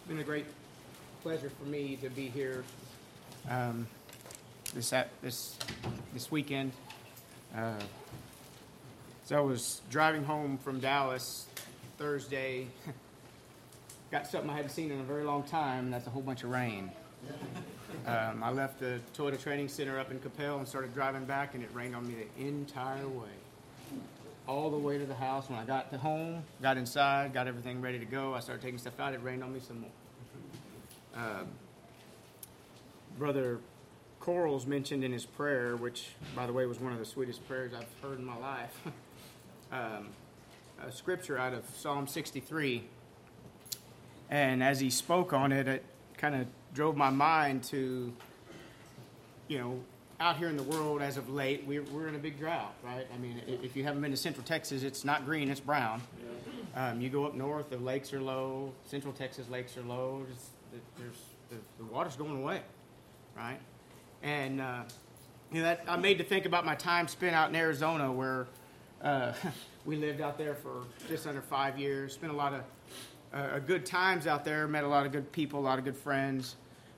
It's been a great pleasure for me to be here this weekend. So I was driving home from Dallas Thursday. Got something I hadn't seen in a very long time, and that's a whole bunch of rain. I left the Toyota Training Center up in Capel and started driving back, and it rained on me the entire way. All the way to the house. When I got to home, got inside, got everything ready to go, I started taking stuff out, it rained on me some more. Brother Corals mentioned in his prayer, which, by the way, was one of the sweetest prayers I've heard in my life, a scripture out of Psalm 63. And as he spoke on it, it kind of drove my mind to, out here in the world as of late, we're in a big drought, right? I mean, if you haven't been to Central Texas, it's not green, it's brown. You go up north, the lakes are low. Central Texas lakes are low. The water's going away, right? And that I'm made to think about my time spent out in Arizona, where we lived out there for just under 5 years. Spent a lot of good times out there. Met a lot of good people, a lot of good friends.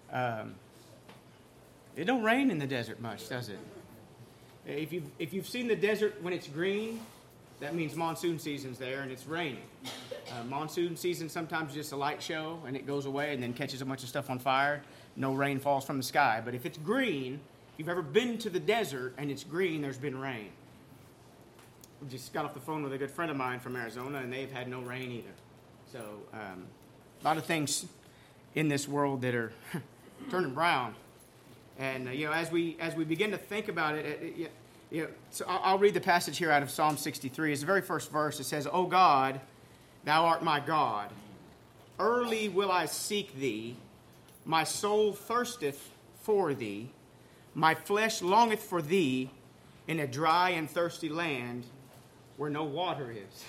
It don't rain in the desert much, does it? If you've seen the desert when it's green, that means monsoon season's there and it's raining. Monsoon season sometimes just a light show and it goes away and then catches a bunch of stuff on fire. No rain falls from the sky. But if it's green, if you've ever been to the desert and it's green, there's been rain. We just got off the phone with a good friend of mine from Arizona, and they've had no rain either. So a lot of things in this world that are turning brown. And as we begin to think about it, so I'll read the passage here out of Psalm 63. It's the very first verse. It says, "O God, thou art my God. Early will I seek thee. My soul thirsteth for thee. My flesh longeth for thee in a dry and thirsty land where no water is."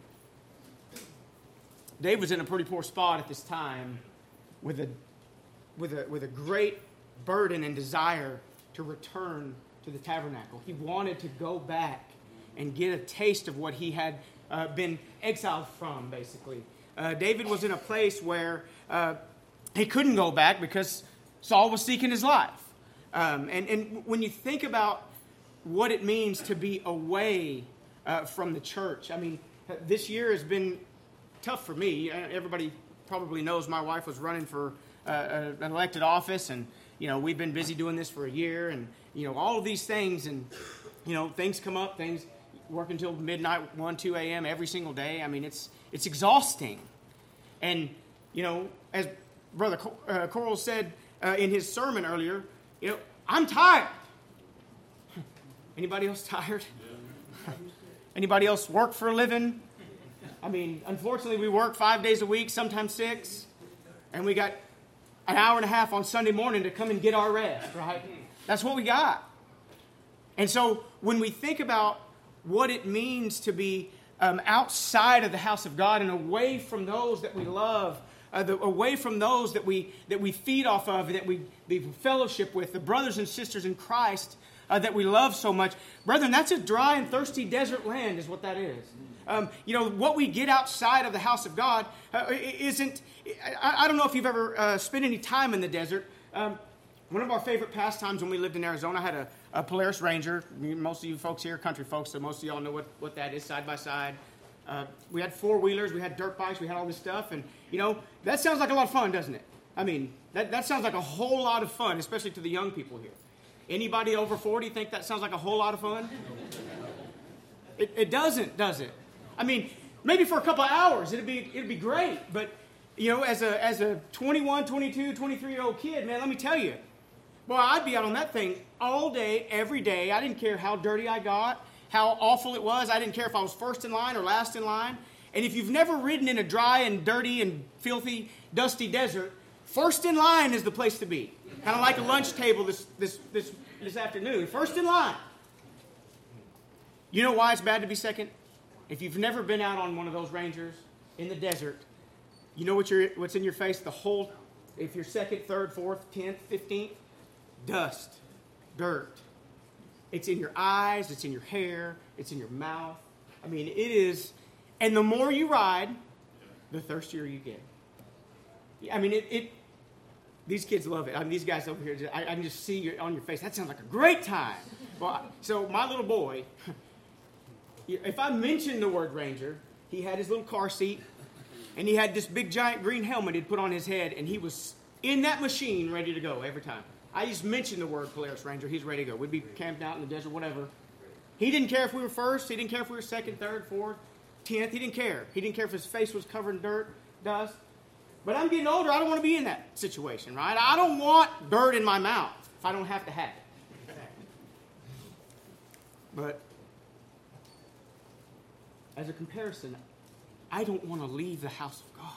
Dave was in a pretty poor spot at this time with a great burden and desire to return to the tabernacle. He wanted to go back and get a taste of what he had been exiled from, basically. David was in a place where he couldn't go back because Saul was seeking his life. And when you think about what it means to be away from the church, I mean, this year has been tough for me. Everybody probably knows my wife was running for an elected office, and we've been busy doing this for a year, and all of these things, and things come up, things work until midnight, 1-2 a.m. every single day. I mean, it's exhausting. And as Brother Coral said in his sermon earlier, I'm tired. Anybody else tired? Anybody else work for a living? I mean, unfortunately, we work 5 days a week, sometimes 6, and we got an hour and a half on Sunday morning to come and get our rest, right? That's what we got. And so when we think about what it means to be outside of the house of God and away from those that we love, away from those that we feed off of, that we fellowship with, the brothers and sisters in Christ that we love so much, brethren, that's a dry and thirsty desert land is what that is. What we get outside of the house of God isn't... I don't know if you've ever spent any time in the desert. One of our favorite pastimes when we lived in Arizona, I had a Polaris Ranger. Most of you folks here are country folks, so most of y'all know what that is, side by side. We had four-wheelers, we had dirt bikes, we had all this stuff. And, that sounds like a lot of fun, doesn't it? I mean, that sounds like a whole lot of fun, especially to the young people here. Anybody over 40 think that sounds like a whole lot of fun? It doesn't, does it? I mean, maybe for a couple of hours it'd be great, but as a 21, 22, 23-year-old kid, man, let me tell you, boy, I'd be out on that thing all day, every day. I didn't care how dirty I got, how awful it was. I didn't care if I was first in line or last in line. And if you've never ridden in a dry and dirty and filthy, dusty desert, first in line is the place to be. Kind of like a lunch table this afternoon. First in line. You know why it's bad to be second? If you've never been out on one of those Rangers in the desert, you know what's in your face the whole, if you're second, third, fourth, 10th, 15th? Dust, dirt. It's in your eyes, it's in your hair, it's in your mouth. I mean, it is, and the more you ride, the thirstier you get. I mean, these kids love it. I mean, these guys over here, I can just see on your face. That sounds like a great time. Well, so my little boy, if I mention the word Ranger, he had his little car seat, and he had this big giant green helmet he'd put on his head, and he was in that machine ready to go every time. I just mentioned the word Polaris Ranger, he's ready to go. We'd be camped out in the desert, whatever. He didn't care if we were first. He didn't care if we were second, third, fourth, 10th. He didn't care. He didn't care if his face was covered in dirt, dust. But I'm getting older. I don't want to be in that situation, right? I don't want dirt in my mouth if I don't have to have it. But as a comparison, I don't want to leave the house of God.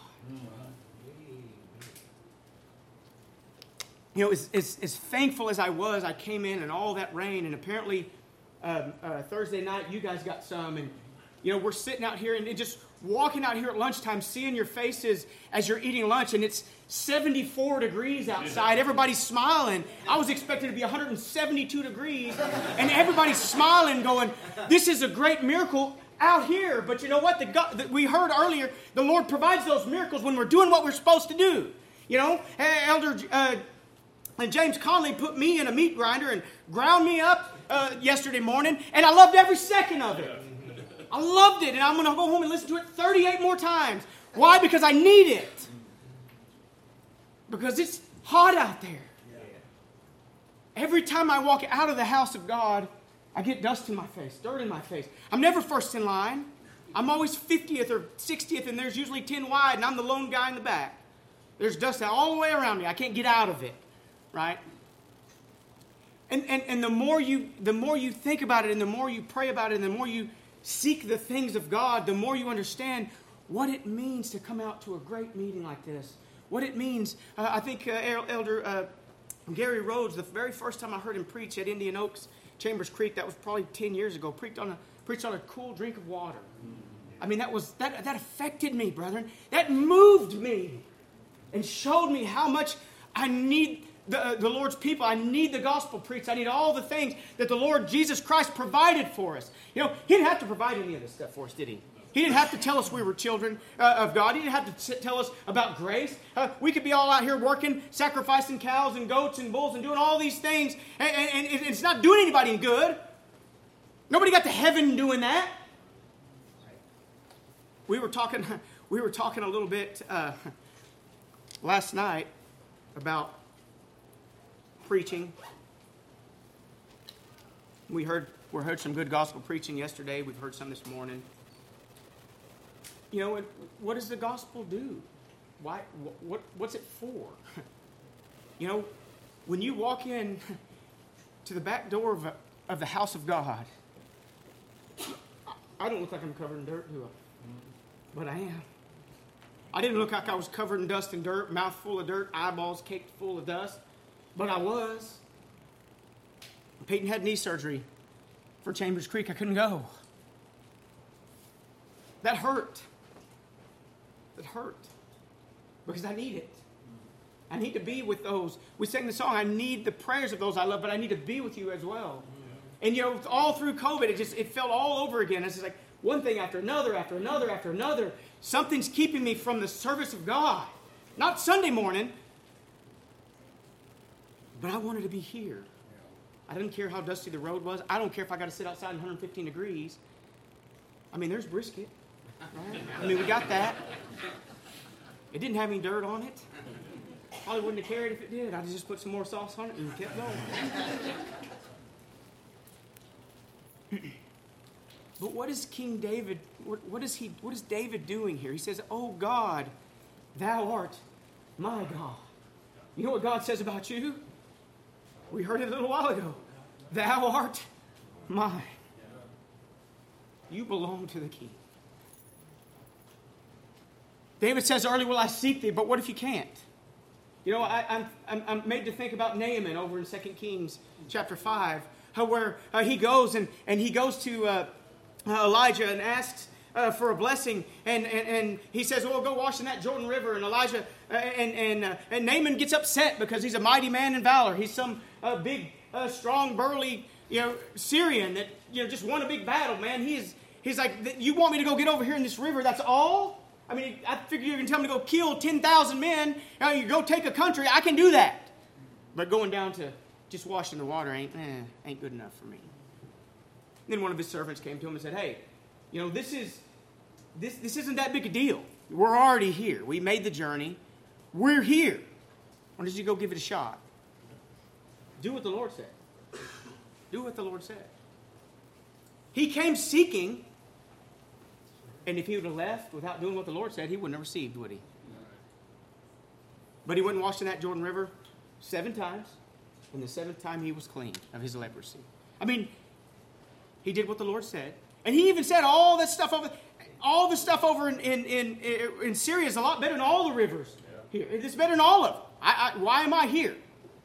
You know, as thankful as I was, I came in and all that rain, and apparently Thursday night you guys got some, and you know, we're sitting out here and just walking out here at lunchtime, seeing your faces as you're eating lunch, and it's 74 degrees outside. Everybody's smiling. I was expecting it to be 172 degrees, and everybody's smiling, going, this is a great miracle out here. But you know what? We heard earlier, the Lord provides those miracles when we're doing what we're supposed to do. You know, Elder James Conley put me in a meat grinder and ground me up yesterday morning, and I loved every second of it. I loved it, and I'm going to go home and listen to it 38 more times. Why? Because I need it. Because it's hot out there. Every time I walk out of the house of God, I get dust in my face, dirt in my face. I'm never first in line. I'm always 50th or 60th, and there's usually 10 wide, and I'm the lone guy in the back. There's dust all the way around me. I can't get out of it, right? And the more you think about it, and the more you pray about it, and the more you seek the things of God, the more you understand what it means to come out to a great meeting like this. What it means. I think Elder Gary Rhodes, the very first time I heard him preach at Indian Oaks, Chambers Creek, that was probably 10 years ago, preached on a cool drink of water. I mean, that affected me, brethren. That moved me and showed me how much I need the Lord's people. I need the gospel preached. I need all the things that the Lord Jesus Christ provided for us. You know, He didn't have to provide any of this stuff for us, did He? He didn't have to tell us we were children of God. He didn't have to tell us about grace. We could be all out here working, sacrificing cows and goats and bulls and doing all these things, and it's not doing anybody any good. Nobody got to heaven doing that. We were talking a little bit last night about preaching. We heard some good gospel preaching yesterday. We've heard some this morning. You know, what does the gospel do? Why? What's it for? You know, when you walk in to the back door of the house of God, I don't look like I'm covered in dirt, do I? But I am. I didn't look like I was covered in dust and dirt, mouth full of dirt, eyeballs caked full of dust. But I was. Peyton had knee surgery for Chambers Creek. I couldn't go. That hurt. It hurt. Because I need it. I need to be with those. We sang the song, I need the prayers of those I love, but I need to be with you as well. And you know, all through COVID, it felt all over again. It's just like one thing after another, after another, after another. Something's keeping me from the service of God. Not Sunday morning, but I wanted to be here. I didn't care how dusty the road was. I don't care if I got to sit outside in 115 degrees. I mean, there's brisket. Right? I mean, we got that. It didn't have any dirt on it. Probably wouldn't have cared if it did. I just put some more sauce on it and kept going. But what is King David, what is David doing here? He says, "Oh God, thou art my God." You know what God says about you? We heard it a little while ago. Thou art mine. You belong to the King. David says earlier, "Will I seek thee?" But what if you can't? You know, I'm made to think about Naaman over in 2 Kings chapter 5, where he goes and he goes to Elijah and asks for a blessing, and he says, "Well, go wash in that Jordan River." And Elijah and Naaman gets upset because he's a mighty man in valor. He's some big, strong, burly, Syrian that just won a big battle. Man, he's like, "You want me to go get over here in this river? That's all?" I mean, I figure you're going to tell me to go kill 10,000 men. You go take a country. I can do that. But going down to just washing the water ain't good enough for me. Then one of his servants came to him and said, hey, this isn't that big a deal. We're already here. We made the journey. We're here. Why don't you go give it a shot? Do what the Lord said. Do what the Lord said. He came seeking, and if he would have left without doing what the Lord said, he wouldn't have received, would he? But he went and washed in that Jordan River 7 times, and the 7th time he was clean of his leprosy. I mean, he did what the Lord said. And he even said all the stuff over in Syria is a lot better than all the rivers here. It's better than all of them. Why am I here?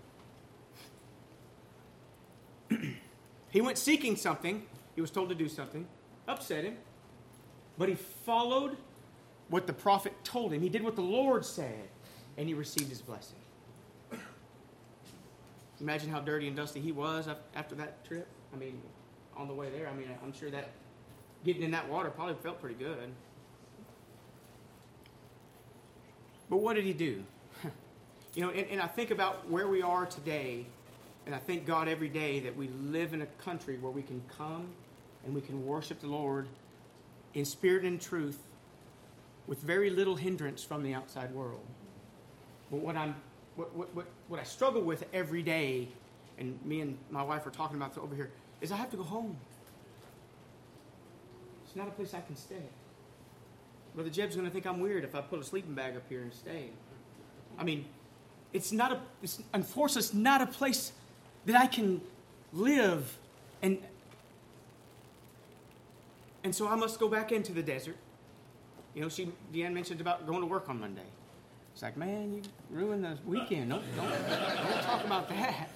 He went seeking something. He was told to do something. Upset him. But he followed what the prophet told him. He did what the Lord said. And he received his blessing. Imagine how dirty and dusty he was after that trip. I mean, on the way there. I mean, I'm sure that getting in that water probably felt pretty good. But what did he do? And I think about where we are today. And I thank God every day that we live in a country where we can come and we can worship the Lord in spirit and truth with very little hindrance from the outside world. But what I struggle with every day, and me and my wife are talking about over here, is I have to go home. It's not a place I can stay. Brother Jeb's going to think I'm weird if I put a sleeping bag up here and stay. I mean, unfortunately, it's not a place that I can live, and so I must go back into the desert. Deanne mentioned about going to work on Monday. It's like, man, you ruined the weekend. Don't talk about that.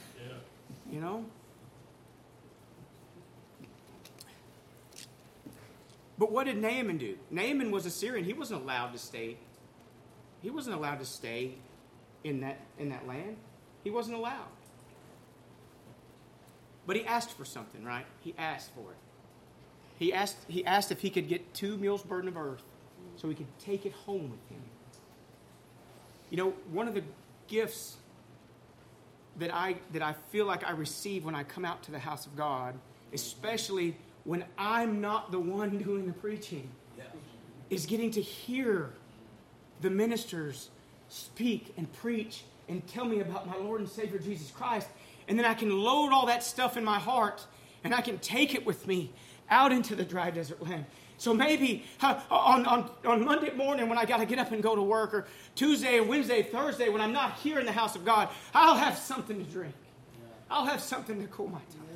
But what did Naaman do? Naaman was a Syrian. He wasn't allowed to stay. He wasn't allowed to stay in that land. He wasn't allowed. But he asked for something, right? He asked for it. He asked if he could get 2 mules burden of earth so he could take it home with him. One of the gifts that I feel like I receive when I come out to the house of God, especially when I'm not the one doing the preaching, is getting to hear the ministers speak and preach and tell me about my Lord and Savior Jesus Christ. And then I can load all that stuff in my heart and I can take it with me out into the dry desert land. So maybe on Monday morning when I got to get up and go to work, or Tuesday and Wednesday, Thursday when I'm not here in the house of God, I'll have something to drink. I'll have something to cool my tongue.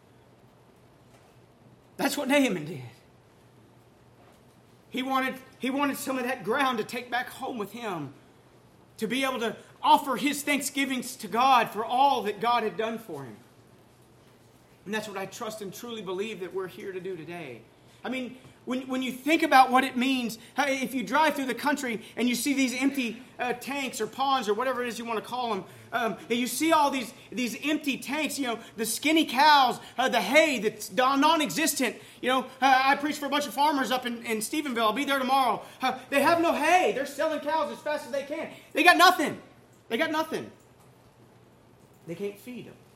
That's what Naaman did. He wanted some of that ground to take back home with him, to be able to offer his thanksgivings to God for all that God had done for him. And that's what I trust and truly believe that we're here to do today. I mean, when you think about what it means, if you drive through the country and you see these empty tanks or ponds or whatever it is you want to call them, and you see all these empty tanks, the skinny cows, the hay that's non-existent. I preach for a bunch of farmers up in Stephenville. I'll be there tomorrow. They have no hay. They're selling cows as fast as they can. They got nothing. They got nothing. They can't feed them.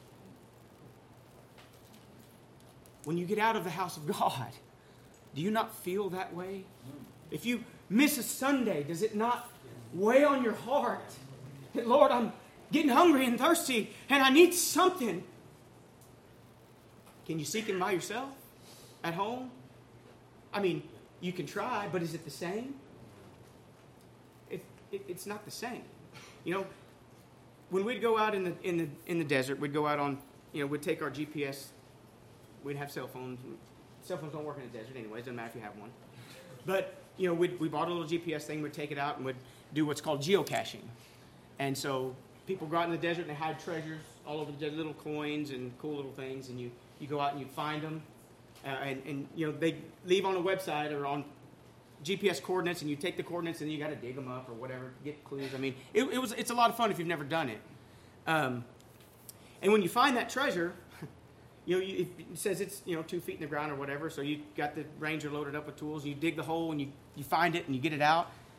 When you get out of the house of God, do you not feel that way? If you miss a Sunday, does it not weigh on your heart that, Lord, I'm getting hungry and thirsty and I need something? Can you seek Him by yourself at home? I mean, you can try, but is it the same? It's not the same. When we'd go out in the desert, we'd go out on, we'd take our GPS. We'd have cell phones. Cell phones don't work in the desert anyways. Doesn't matter if you have one. But, we bought a little GPS thing. We'd take it out and we'd do what's called geocaching. And so people go out in the desert and they hide treasures all over the desert, little coins and cool little things. And you go out and you find them. And they leave on a website or on GPS coordinates, and you take the coordinates and you got to dig them up or whatever, get clues. I mean, it's a lot of fun if you've never done it. And when you find that treasure, it says it's 2 feet in the ground or whatever. So you got the ranger loaded up with tools. You dig the hole and you find it and you get it out.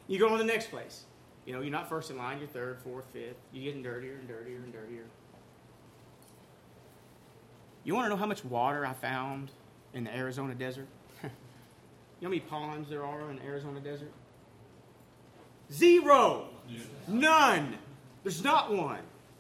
You go on to the next place. You know, you're not first in line, you're third, fourth, fifth. You're getting dirtier and dirtier and dirtier. You want to know how much water I found in the Arizona desert? You know how many ponds there are in the Arizona desert? 0. Yeah. None. There's not one.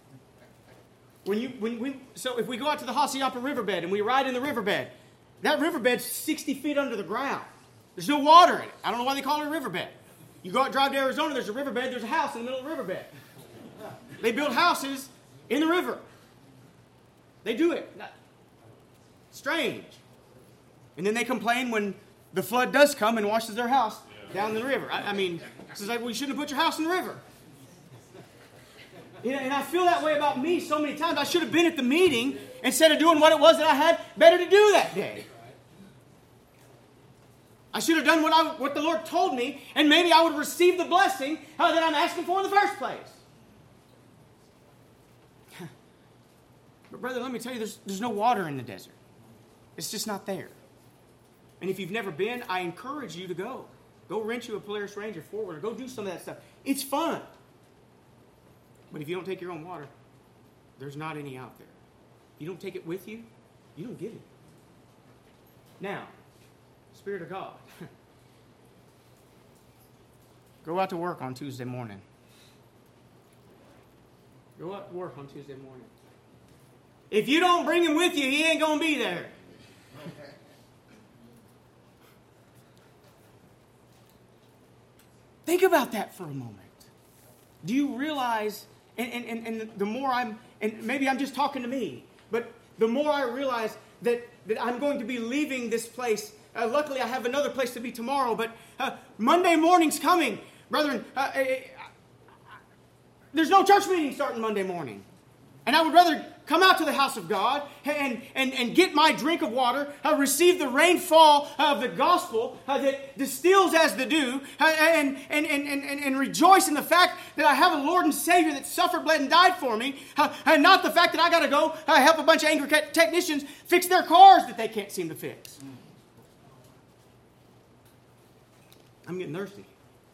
So if we go out to the Hassayampa riverbed and we ride in the riverbed, that riverbed's 60 feet under the ground. There's no water in it. I don't know why they call it a riverbed. You go out, drive to Arizona, there's a riverbed, there's a house in the middle of the riverbed. They build houses in the river. They do it. Strange. And then they complain when the flood does come and washes their house down in the river. I mean, it's like, well, you shouldn't have put your house in the river. And I feel that way about me so many times. I should have been at the meeting instead of doing what it was that I had better to do that day. I should have done what the Lord told me, and maybe I would receive the blessing that I'm asking for in the first place. But brother, let me tell you, there's no water in the desert. It's just not there. And if you've never been, I encourage you to go. Go rent you a Polaris Ranger 4-wheeler. Go do some of that stuff. It's fun. But if you don't take your own water, there's not any out there. If you don't take it with you, you don't get it. Now, Spirit of God, go out to work on Tuesday morning. Go out to work on Tuesday morning. If you don't bring him with you, he ain't going to be there. Think about that for a moment. Do you realize, and the more and maybe I'm just talking to me, but the more I realize that I'm going to be leaving this place. Luckily, I have another place to be tomorrow, but Monday morning's coming. Brethren, there's no church meeting starting Monday morning. And I would rather come out to the house of God and get my drink of water, receive the rainfall of the gospel that distills as the dew, and rejoice in the fact that I have a Lord and Savior that suffered, bled, and died for me, and not the fact that I got to go help a bunch of angry technicians fix their cars that they can't seem to fix. I'm getting thirsty.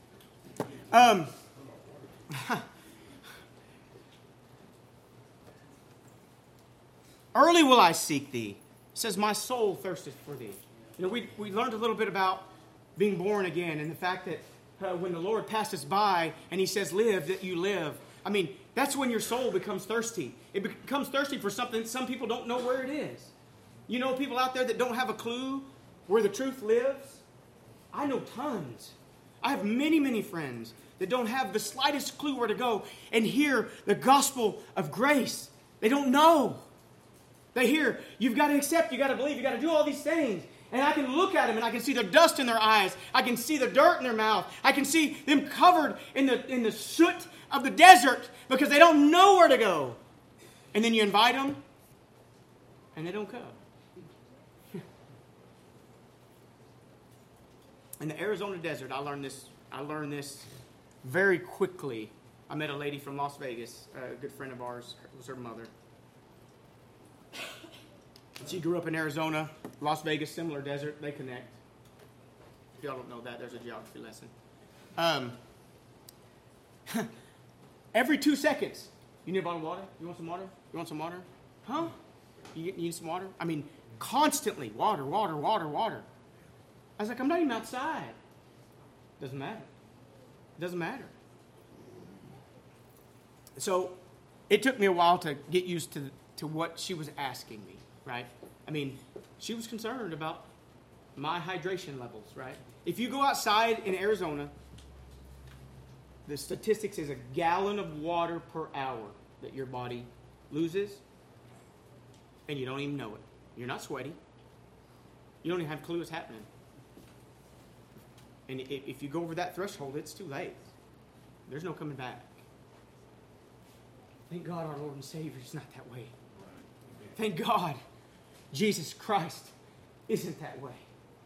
Early will I seek thee. It says, my soul thirsteth for thee. You know, we learned a little bit about being born again and the fact that when the Lord passes by and he says, live, that you live. I mean, that's when your soul becomes thirsty. It becomes thirsty for something some people don't know where it is. You know people out there that don't have a clue where the truth lives? I know tons. I have many, many friends that don't have the slightest clue where to go and hear the gospel of grace. They don't know. They hear, you've got to accept, you've got to believe, you've got to do all these things. And I can look at them and I can see the dust in their eyes. I can see the dirt in their mouth. I can see them covered in the soot of the desert because they don't know where to go. And then you invite them and they don't come. In the Arizona desert, I learned this very quickly. I met a lady from Las Vegas, a good friend of ours. It was her mother. She grew up in Arizona, Las Vegas, similar desert. They connect. If y'all don't know that, there's a geography lesson. Every 2 seconds, you need a bottle of water? You want some water? You want some water? Huh? You need some water? I mean, constantly, water, water, water, water. I was like, I'm not even outside. Doesn't matter. It doesn't matter. So it took me a while to get used to what she was asking me, right? I mean, she was concerned about my hydration levels, right? If you go outside in Arizona, the statistics is a gallon of water per hour that your body loses, and you don't even know it. You're not sweaty. You don't even have a clue what's happening. And if you go over that threshold, it's too late. There's no coming back. Thank God our Lord and Savior is not that way. Thank God Jesus Christ isn't that way.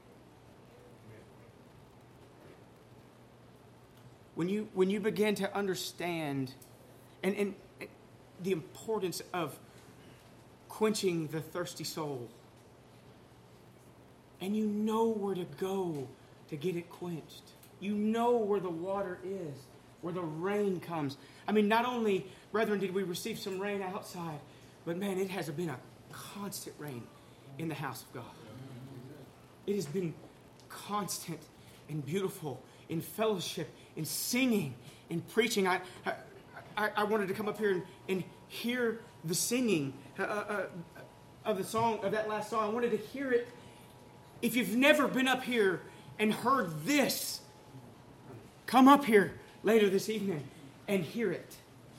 When you begin to understand and the importance of quenching the thirsty soul, and you know where to go to get it quenched. You know where the water is, where the rain comes. I mean, not only, brethren, did we receive some rain outside, but man, it has been a constant rain in the house of God. It has been constant and beautiful in fellowship, in singing, in preaching. I wanted to come up here and hear the singing of the song, of that last song. I wanted to hear it. If you've never been up here and heard this, come up here later this evening and hear it.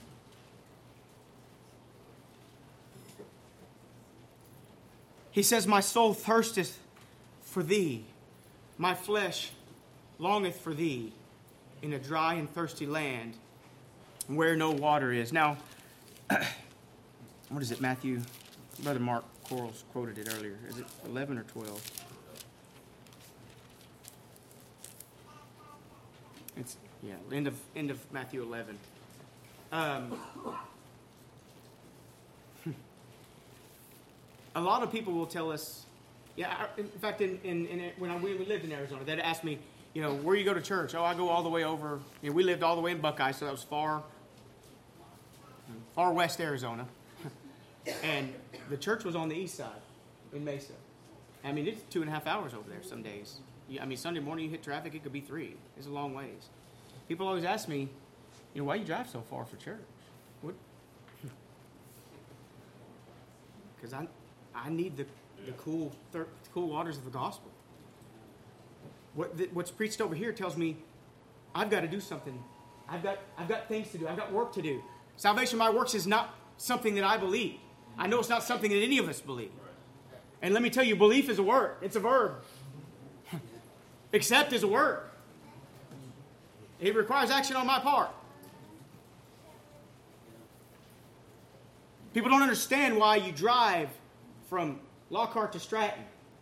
He says, my soul thirsteth for thee. My flesh longeth for thee in a dry and thirsty land where no water is. Now, what is it, Matthew? Brother Mark Quarles quoted it earlier. Is it 11 or 12? It's, end of Matthew 11. A lot of people will tell us, in fact, when we lived in Arizona, they'd ask me, where you go to church? Oh, I go all the way over. We lived all the way in Buckeye, so that was far west Arizona. And the church was on the east side in Mesa. I mean, it's 2.5 hours over there some days. Sunday morning you hit traffic, it could be 3. It's a long ways. People always ask me, why you drive so far for church? What? Because I need the cool waters of the gospel. What's preached over here tells me I've got to do something. I've got things to do. I've got work to do. Salvation by works is not something that I believe. I know it's not something that any of us believe. And let me tell you, belief is a word. It's a verb. Accept is a word. It requires action on my part. People don't understand why you drive from Lockhart to Stratton.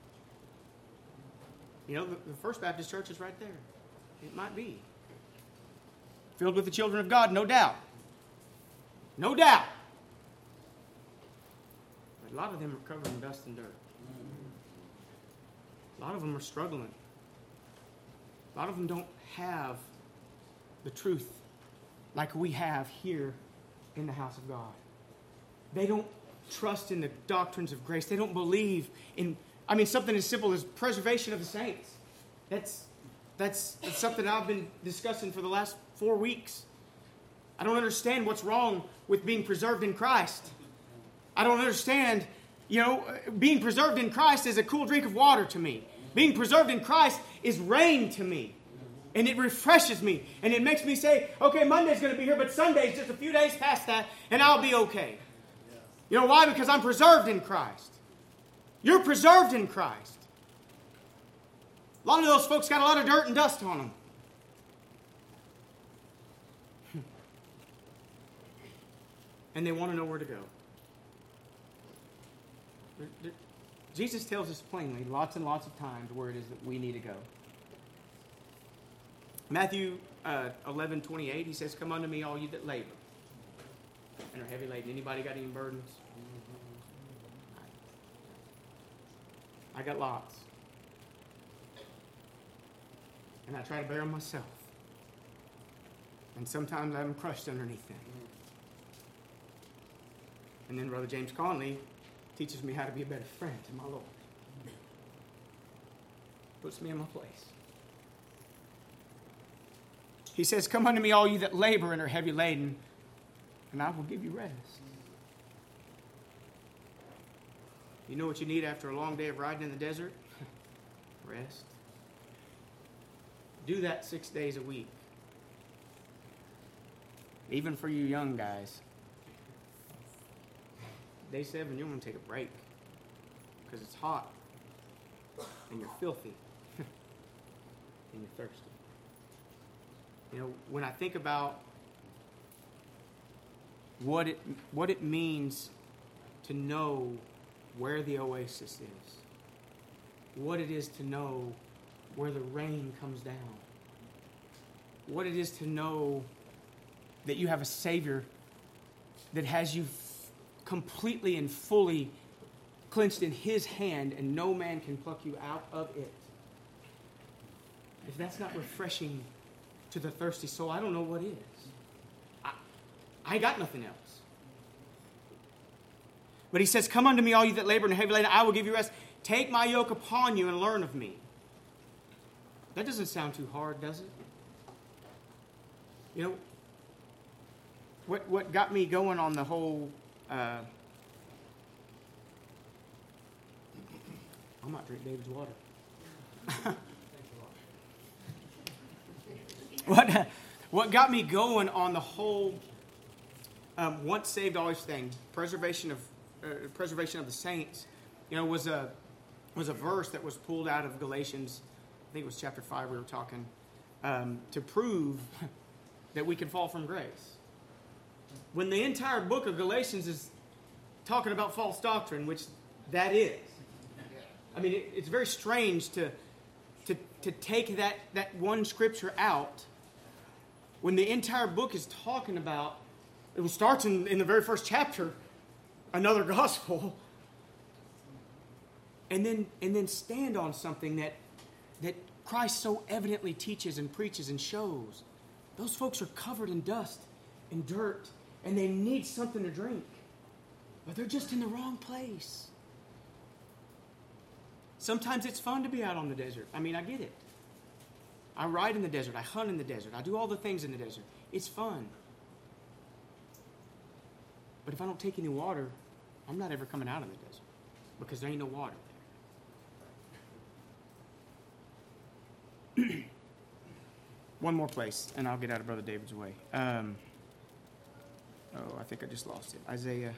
The First Baptist Church is right there. It might be. Filled with the children of God, no doubt. No doubt. But a lot of them are covered in dust and dirt. A lot of them are struggling. A lot of them don't have the truth like we have here in the house of God. They don't trust in the doctrines of grace. They don't believe in, something as simple as preservation of the saints. That's something I've been discussing for the last 4 weeks. I don't understand what's wrong with being preserved in Christ. I don't understand, being preserved in Christ is a cool drink of water to me. Being preserved in Christ is rain to me. And it refreshes me. And it makes me say, okay, Monday's going to be here, but Sunday's just a few days past that, and I'll be okay. You know why? Because I'm preserved in Christ. You're preserved in Christ. A lot of those folks got a lot of dirt and dust on them. And they want to know where to go. Jesus tells us plainly, lots and lots of times, where it is that we need to go. Matthew 11:28, he says, come unto me, all you that labor and are heavy laden. Anybody got any burdens? I got lots. And I try to bear them myself. And sometimes I'm crushed underneath them. And then Brother James Conley teaches me how to be a better friend to my Lord. Puts me in my place. He says, come unto me, all you that labor and are heavy laden, and I will give you rest. You know what you need after a long day of riding in the desert? Rest. Do that 6 days a week. Even for you young guys. Day 7, you want to take a break. Because it's hot. And you're filthy. And you're thirsty. When I think about what it means to know where the oasis is, what it is to know where the rain comes down, what it is to know that you have a Savior that has you completely and fully clenched in His hand and no man can pluck you out of it. If that's not refreshing to the thirsty soul, I don't know what is. I got nothing else. But he says, come unto me, all you that labor and are heavy laden, I will give you rest. Take my yoke upon you and learn of me. That doesn't sound too hard, does it? You know, what got me going on the whole... I might drink David's water. What got me going on the whole once saved, always thing, preservation of the saints, you know, was a verse that was pulled out of Galatians. I think it was chapter 5 we were talking, to prove that we can fall from grace. When the entire book of Galatians is talking about false doctrine, which that is. I mean, it's very strange to take that one scripture out when the entire book is talking about, it starts in the very first chapter, another gospel, and then stand on something that Christ so evidently teaches and preaches and shows. Those folks are covered in dust and dirt, and they need something to drink, but they're just in the wrong place. Sometimes it's fun to be out on the desert. I mean, I get it. I ride in the desert. I hunt in the desert. I do all the things in the desert. It's fun. But if I don't take any water, I'm not ever coming out of the desert because there ain't no water there. One more place, and I'll get out of Brother David's way. I think I just lost it. Isaiah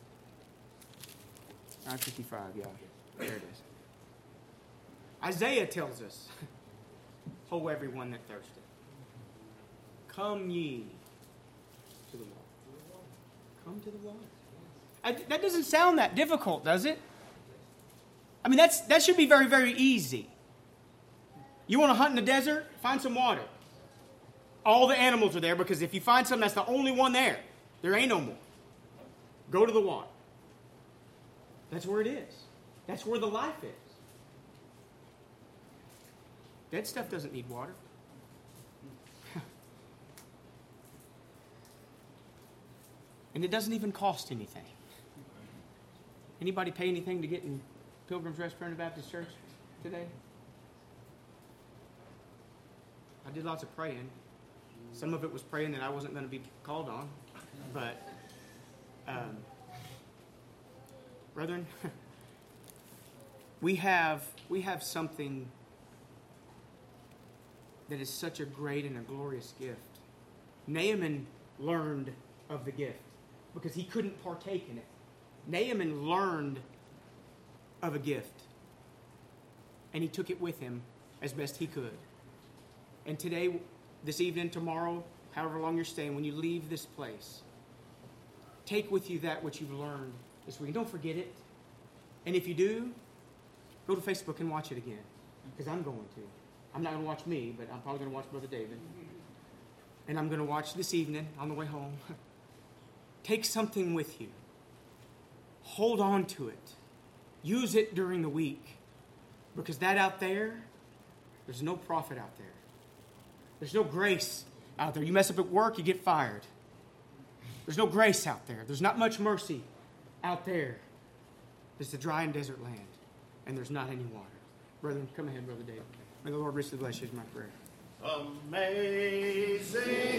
9:55, yeah. There it is. Isaiah tells us, "Ho, everyone that thirsteth, come ye to the water." Come to the water. That doesn't sound that difficult, does it? I mean, that should be very, very easy. You want to hunt in the desert? Find some water. All the animals are there because if you find some, that's the only one there. There ain't no more. Go to the water. That's where it is. That's where the life is. Dead stuff doesn't need water. And it doesn't even cost anything. Anybody pay anything to get in Pilgrim's Rest Primitive Baptist Church today? I did lots of praying. Some of it was praying that I wasn't going to be called on. But, brethren, we have something that is such a great and a glorious gift. Naaman learned of the gift because he couldn't partake in it. Naaman learned of a gift, and he took it with him as best he could. And today, this evening, tomorrow, however long you're staying, when you leave this place, take with you that which you've learned this week. Don't forget it. And if you do, go to Facebook and watch it again, because I'm going to. I'm not going to watch me, but I'm probably going to watch Brother David. And I'm going to watch this evening on the way home. Take something with you. Hold on to it. Use it during the week. Because that out there, there's no profit out there. There's no grace out there. You mess up at work, you get fired. There's no grace out there. There's not much mercy out there. It's a dry and desert land. And there's not any water. Brethren, come ahead, Brother David. May the Lord richly bless you is my prayer. Amazing